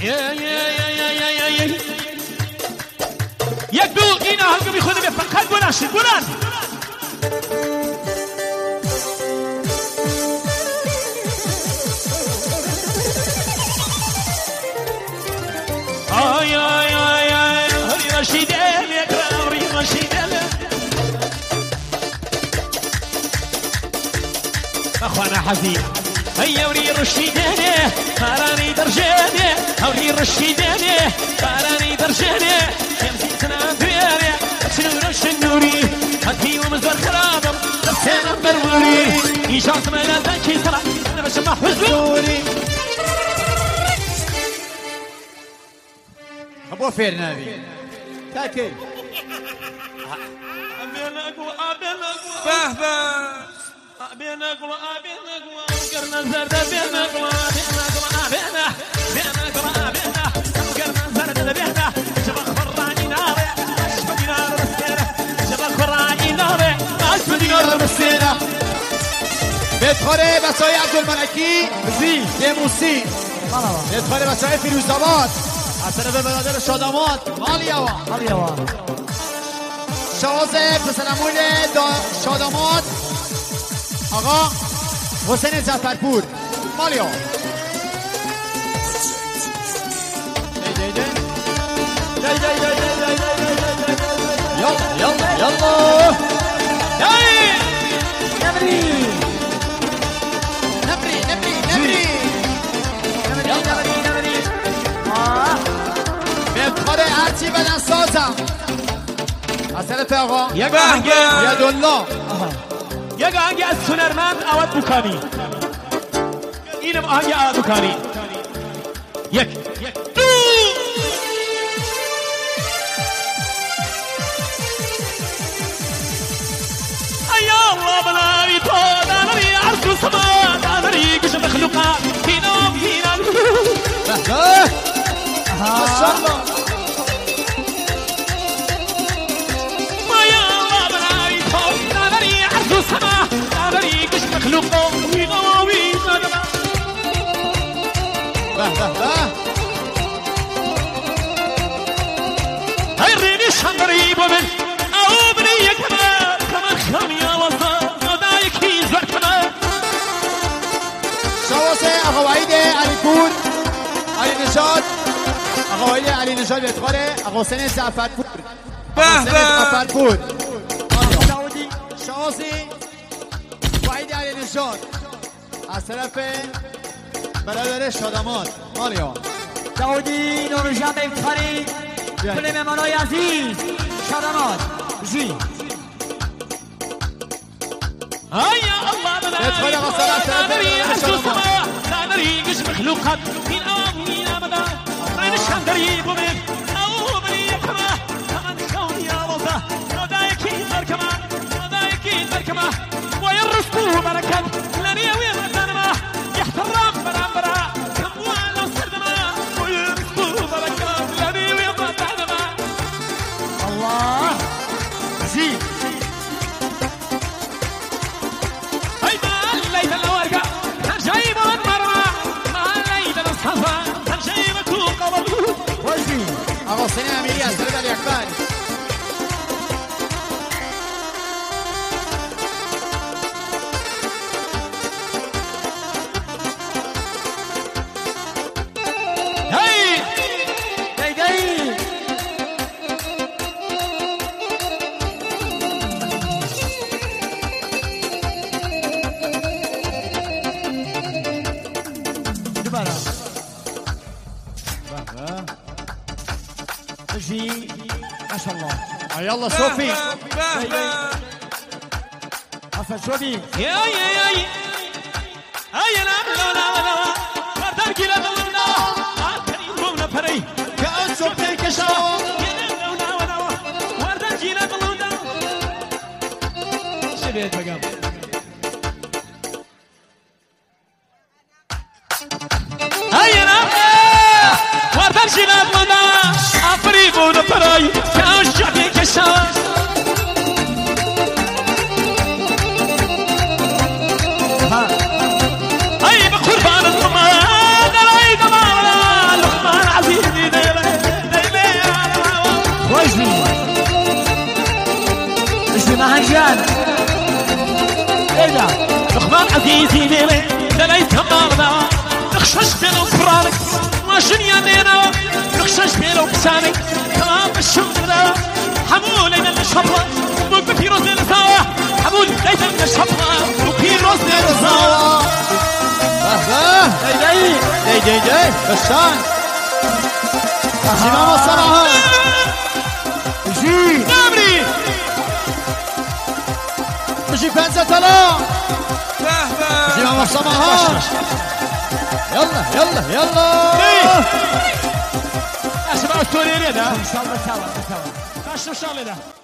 یک دو اینا هنگو میخونه به فقط بلنشید بلند آی آی آی آی هری رشیده هری رشیده اخوانا حزین هيا وري رشيداني قراني درجاني هوري رشيداني قراني درجاني شمسي تنادياني شنوري هاتي ومزور خرابر نفسنا بروري إيجاز ما لا ذاكي ترى أنا باش محفوظ نوري أبو فيرنابي تاكل أبين أقوى فهفه أبين أقوى وقرنا الزرد أبين أقوى وقرنا الزرد أبين شبك فراني ناري أشبك نار بالسيرة شبك فراني ناري أشبك نار بالسيرة بتخوره بسای عبدالملکی موسی بتخوره بسای فیروزآباد از طرف برادر شادامات مالیاوا شواز پسرمون شادامات آقا حسین زفرپور مالیاوا يلا نبري بفخار هرچی بدن سازم از طرف آقا یدالله یک آهنگ از هنرمند عوض بکنی اینم آهنگ عوض بکنی یک يا الله بلاري طول ناري عرس السماء ناري قش مخلوقات فينا ما شاء الله يا الله بلاري طول ناري عرس السماء ناري قش مخلوقات فينا هاي ريني شندري بومن او بني كمان شواس آقا وحید علی پور علی نژاد آقا وحید علی نژاد بتخوره آقا حسین زفرپور داودی شواسی وحید علی نژاد از طرف برادر شادامات مالیاوا داودی نورجان بتخوری کل مهمانای عزیز شادامات هيا الله ادخل غسالة لا نري قش مخلوقات في الأمين أبدا رين الشندري بومين أو بني كما كون يا وضع ودايكي مركما ويرسكو بركات لني وين تنما يحترم برا كموالا سردما ويرسكو بركات لني وين تنما الله زين آقا حسین امیری از طرف علی اکبر ما شاء الله يلا صوفي حسن شوبي يا لا بردار كلا بلنا كريم بونا فري كأن صوفي كشاو بردار كلا بلنا شبيت بقام بردار كلا بلنا فري بونا فري كأن صوفي كشاو هاي بقربان الضمان راي ضمان الضمان بيتي ليلي دلي تمارنا نخشش بينو فرانك ماشنيا دينا نخشش بينو بسانك كلام الشغل حمول لينا الشبرة وبيروز لينا سوا حمول لينا الشبرة وبيروز لينا سوا دي بسان زمام الصراحة جي نامري مجي فانزة طلا زمام الصراحة يلا أسمع التوريري ده ان شاء الله سوا أشرف شغلي ده